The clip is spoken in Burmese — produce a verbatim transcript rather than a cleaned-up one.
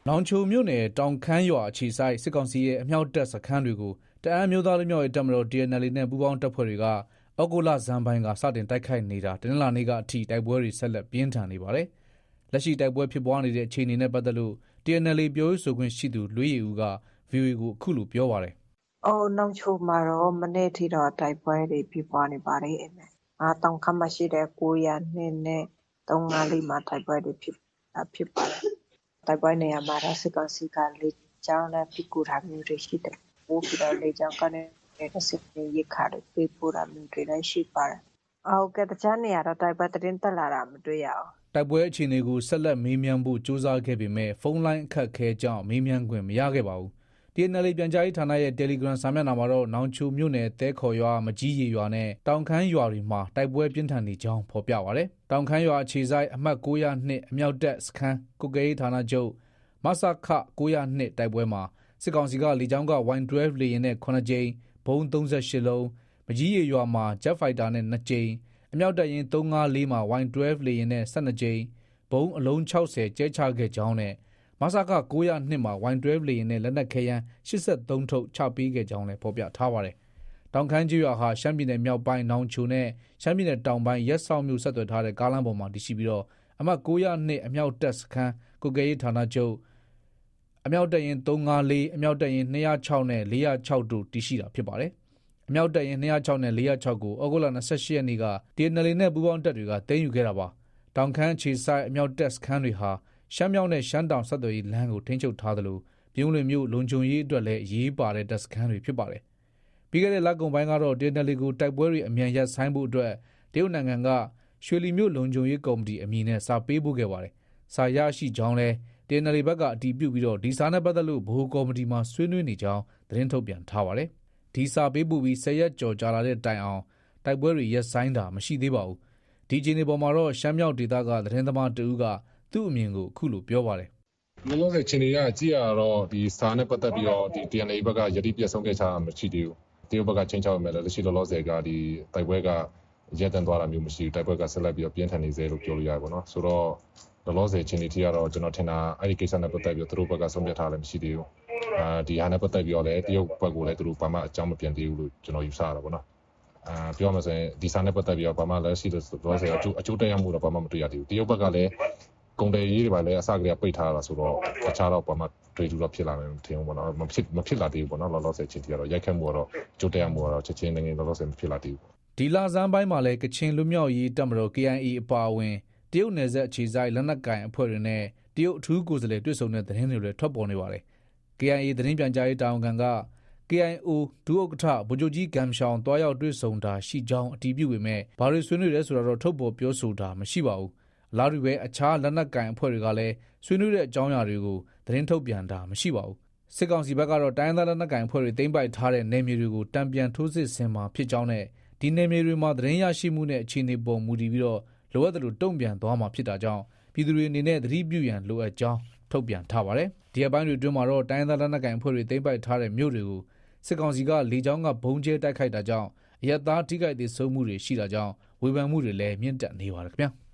နောင်ချိုမြို့နယ်တောင်ခမ်းရွာအခြေစိုက်စစ်ကောင်စီရဲ့အမြောက်တပ်စခန်းတွေကိုတအန်းမျိုးသားလူမျိုးရေးတပ်မတော် T N L A နဲ့ပူးပေါင်းတပ်ဖွဲ့တွေကဩဂုတ်လဇန်ပိုင်းကစတင်တိုက်ခိုက်နေတာတနင်္လာနေ့ကအထိတိုက်ပွဲတွေဆက်လက်ပြင်းထန်နေပါတယ်။လက်ရှိတိုက်ပွဲဖြစ်ပွားနေတဲ့အခြေအနေနဲ့ပတ်သက်လို့ T N L A ပြောရေးဆိုခွင့်ရှိသူလွေးရည်ဦးက ဗွီအိုအေ ကိုအခုလိုပြောပါတယ်။“အော်နောင်ချိုမှာတော့မနေ့ထိတော့တိုက်ပွဲတွေဖြစ်ပွားနေပါတယ်။အာတောင်ခမ်းမှာရှိတဲ့ကိုး၀၂နဲ့သုံး၅၄မှာတိုက်ပွဲတွေဖြစ်ဖြစ်ပါတယ်။တိုက်ပွဲနေရာမှာတော့စစ်ကောင်စီကလေကြောင်းနဲ့ပစ်ကူတာမျိုးတွေရှိတယ်။ပို့ပြီးတော့လေကြောင်းကနေစစ်ရေးခါတွေပေးပို့တာမျိုးတွေလည်းရှိပါတယ်။ဟုတ်ကဲ့တခြားနေရာတော့တိုက်ပွဲသတင်းတက်လာတာမတွေ့ရအောင်။တိုက်ပွဲအခြေအနေကိုဆက်လက်မေးမြန်းဖို့ကြိုးစားခဲ့ပေမဲ့ဖုန်းလိုင်းအခက်အခဲကြောင့်မေးမြန်းခွင့်မရခဲ့ပါဘူး။ T N L A ပြန်ကြားရေးဌာနရဲ့ Telegram စာမျက်နှာမှာတော့နောင်ချိုမြို့နယ်သဲခေါ်ရွာမကြီးရေရွာနဲ့တောင်ခမ်းရွာတွေမှာတိုက်ပွဲပြင်းထန်နေကြောင်းဖော်ပြပါတယ်။တောင်ခမ်းရွာအခြေစိုက်အမှတ်၉၀၂အမြောက်တပ်စခန်းကွပ်ကဲရေးဌာနချုပ်မစခ၉၀၂တိုက်ပွဲမှာစစ်ကောင်စီကလေကြောင်းက Y တွဲလေယာဉ်နဲ့၇ကြိမ်ဘုံသုံး၈လုံးမကြီးရေရွာမှာ Jet Fighter နဲ့၂ကြိမ်အမြောက်တပ်ရင်း၃၅၄မှာ Y တွဲလေယာဉ်နဲ့၁၂ကြိမ်ဘုံအလုံး၆၀ကျဲချခဲ့ကြောင်းနဲ့မစခ၉၀၂မှာ Y တွဲလေယာဉ်နဲ့လက်နက်ခဲယမ်း၈၃ထုပ်ချပေးခဲ့ကြောင်းလည်းဖော်ပြထားပါတယ်။တောင်ခမ်းကြီးရွာဟာရှမ်းပြည်နယ်မြောက်ပိုင်းနောင်ချိုနဲ့ရှမ်းပြည်နယ်တောင်ပိုင်းရက်စောက်မြို့ဆက်သွယ်ထားတဲ့ကားလမ်းပေါ်မှာတည်ရှိပြီးတော့အမှတ်၉၀၂အမြောက်တပ်စခန်းကွပ်ကဲရေးဌာနချုပ်အမြောက်တပ်ရင်း၃၅၄အမြောက်တပ်ရင်း၂၀၆နဲ့၄၀၆တို့တည်ရှိတာဖြစ်ပါတယ်။အမြောက်တပ်ရင်း၂၀၆နဲ့၄၀၆ကိုဩဂုတ်လ၂၈ရက်နေ့က T N L A နဲ့ပူးပေါင်းတပ်တွေကသိမ်းယူခဲ့တာပါ။တောင်ခမ်းခြေဆိုင်အမြောက်တပ်စခန်းတွေဟာရှမ်းမြောက်နဲ့ရှမ်းတောင်ဆက်သွယ်ရေးလမ်းကိုထိန်းချုပ်ထားသလိုပြုံးလွင်မြို့လုံခြုံရေးအတွက်လည်းအရေးပါတဲ့တပ်စခန်းတွေဖြစ်ပါတယ်။ပြီးခဲ့တဲ့လကုန်ပိုင်းကတော့ T N L A ကိုတိုက်ပွဲတွေအမြန်ရပ်ဆိုင်းဖို့အတွက်တရုတ်နိုင်ငံကရွှေလီမြို့လုံခြုံရေးကော်မတီအမည်နဲ့စာပေးပို့ခဲ့ပါတယ်။စာရရှိကြောင်းလည်း T N L A ဘက်ကအတည်ပြုပြီးတော့ဒီစာနဲ့ပတ်သက်လို့ဗဟိုကော်မတီမှာဆွေးနွေးနေကြောင်းသတင်းထုတ်ပြန်ထားပါတယ်။ဒီစာပေးပို့ပြီး၁၀ရက်ကျော်ကြာလာတဲ့တိုင်အောင်တိုက်ပွဲတွေရပ်ဆိုင်းတာမရှိသေးပါဘူး။ဒီအခြေအနေပေါ်မှာတော့ရှမ်းမြောက်ဒေသကသတင်းသမားတဦးကသူ့အမြင်ကိုအခုလိုပြောပါတယ်။လောလောဆယ်ချင်းတွေကကြည့်ရတော့ဒီစာနဲ့ပတ်သက်ပြီးတော့ဒီ T N L A ဘက်ကယတိပြတ်ဆုံးဖြတ်ချတာမရှိသေးဘူး။တရုတ်ဘက်ကချင်းချောက်ရမယ်လည်းလက်ရှိလောလောဆယ်ကဒီတိုက်ပွဲကရပ်တန့်သွားတာမျိုးမရှိဘူး။တိုက်ပွဲကဆက်လက်ပြီးတော့ပြင်းထန်နေစေလို့ပြောလို့ရတယ်ပေါ့နော်။ဆိုတော့လောလောဆယ်ချင်းတွေထိကတော့ကျွန်တော်ထင်တာအဲ့ဒီကိစ္စနဲ့ပတ်သက်ပြီးတော့သူတို့ဘက်ကဆုံးဖြတ်ထားလည်းမရှိသေးဘူး။အာဒီဟာနဲ့ပတ်သက်ပြီးတော့လည်းတရုတ်ဘက်ကလည်းသူတို့ဘာမှအကြောင်းမပြန်သေးဘူးလို့ကျွန်တော်ယူဆရတာပေါ့နော်။အာပြောမှဆိုရင်ဒီစာနဲ့ပတ်သက်ပြီးတော့ဘာမှလည်းရှိလို့လောလောဆယ်အကျိုးအကျိုးတက်ရောက်မှုတော့ဘာမှမတွေ့ရသေးဘူး။တရုတ်ဘက်ကလည်းကုန်တယ်ရေးတွေပါလည်းအစကတည်းကပိတ်ထားတာဆိုတော့တခြားတော့ဘာမှတွေ့တူတော့ဖြစ်လာမယ်မထင်ဘူးပေါ့နော်မဖြစ်မဖြစ်လာသေးဘူးပေါ့နော်လောလောဆယ်ချင်းတီကတော့ရိုက်ခတ်မှုကတော့ကြိုးတက်မှုကတော့ချက်ချင်းနေလောလောဆယ်မဖြစ်လာသေးဘူးဒီလဆန်းပိုင်းမှာလည်းကချင်လူမျိုးရေးတပ်မတော် K I A အပါအဝင်တရုတ်နယ်စပ်အခြေစိုက်လက်နက်ကင်အဖွဲ့တွေနဲ့တရုတ်အထူးကိုယ်စားလှယ်တွေ့ဆုံတဲ့သတင်းတွေလည်းထွက်ပေါ်နေပါတယ်။ K I A သတင်းပြန်ကြားရေးတာဝန်ခံက K I O ဒုဥက္ကဋ္ဌဗိုလ်ချုပ်ကြီးဂမ်ရှောင်တွားရောက်တွေ့ဆုံတာရှိကြောင်းအတည်ပြုပေမဲ့ဘာတွေဆွေးနွေးလဲဆိုတာတော့ထုတ်ပေါ်ပြောဆိုတာမရှိပါဘူး။အလားတူပဲအခြားလက်နက်ကင်အဖွဲ့တွေကလည်းဆွေးနွေးတဲ့အကြောင်းအရာတွေကိုသတင်းထုတ်ပြန်တာမရှိပါဘူး။စစ်ကောင်စီဘက်ကတော့တိုင်းဒေသလက်နက်ကင်အဖွဲ့တွေသိမ်းပိုက်ထားတဲ့နယ်မြေတွေကိုတံပြန်ထိုးစစ်ဆင်မှာဖြစ်ကြောင်းနဲ့ဒီနယ်မြေတွေမှာသတင်းရရှိမှုနဲ့အခြေအနေပေါ်မူတည်ပြီးတော့လိုအပ်တယ်လို့တုံ့ပြန်သွားမှာဖြစ်တာကြောင့်ပြည်သူတွေအနေနဲ့သတိပြုရန်လိုအပ်ကြောင်းထုတ်ပြန်ထားပါတယ်။ဒီအပိုင်းတွေအတွင်းမှာတော့တိုင်းဒေသလက်နက်ကင်အဖွဲ့တွေသိမ်းပိုက်ထားတဲ့မြို့တွေကိုစစ်ကောင်စီကလေကြောင်းကဘုံကျဲတိုက်ခိုက်တာကြောင့်အရပ်သားထိခိုက်ဒေဆုံးမှုတွေရှိတာကြောင့်ဝေဖန်မှုတွေလည်းမြင့်တက်နေပါတယ်ခင်ဗျာ။